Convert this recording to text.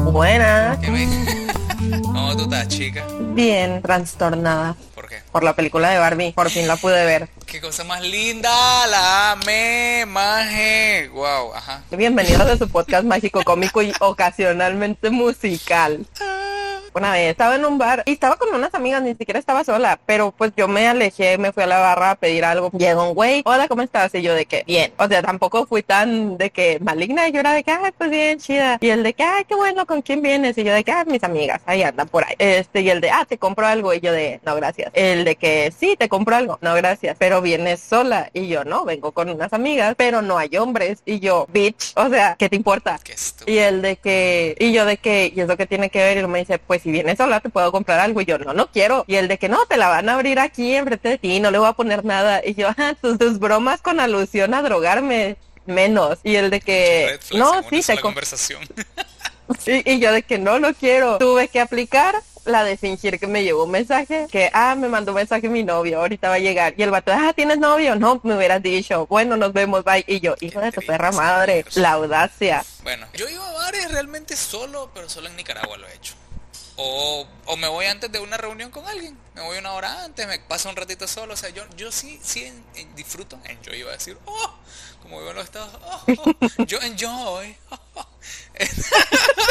Buenas. ¿Qué me... ¿Cómo tú estás, chica? Bien, trastornada ¿Por qué? por la película de Barbie. Por fin la pude ver. ¡Qué cosa más linda! La amé, maje. Wow, ajá. Bienvenidos a su podcast mágico, cómico y ocasionalmente musical. Una vez estaba en un bar y estaba con unas amigas, ni siquiera estaba sola, pero pues yo me alejé, me fui a la barra a pedir algo. Llegó un güey, hola, ¿cómo estás? Y yo de que, bien. O sea, tampoco fui tan de que maligna, y yo era de que, ay, pues bien, chida. Y el de que, ay, qué bueno, ¿con quién vienes? Y yo de que, ay, mis amigas, ahí andan por ahí. Y el de, te compro algo. Y yo de, no, gracias. El de que, sí, te compro algo. No, gracias. Pero vienes sola. Y yo, no, vengo con unas amigas, pero no hay hombres. Y yo, bitch, o sea, ¿qué te importa? Qué Y estúpido. el de que, y yo de que, ¿y eso qué tiene que ver? Y él me dice, pues si vienes sola te puedo comprar algo. Y yo, no, no quiero. Y el de que, no, te la van a abrir aquí enfrente de ti, no le voy a poner nada. Y yo, tus bromas con alusión a drogarme, menos. Y el de Muchos que, red flags no, en una sí, sola conversación. y yo de que no, no quiero. Tuve que aplicar la de fingir que me llegó un mensaje, que, me mandó un mensaje mi novio, ahorita va a llegar. Y el vato, ¿tienes novio? No, me hubieras dicho, bueno, nos vemos, bye. Y yo, Qué hijo de tu perra triste madre, la persona. audacia. Bueno, yo iba a bares realmente solo, pero solo en Nicaragua lo he hecho. O me voy antes de una reunión con alguien. Me voy una hora antes, me paso un ratito solo. O sea, yo sí disfruto. Enjoy, iba a decir. Oh, como vivo en los estados. Oh, yo enjoy.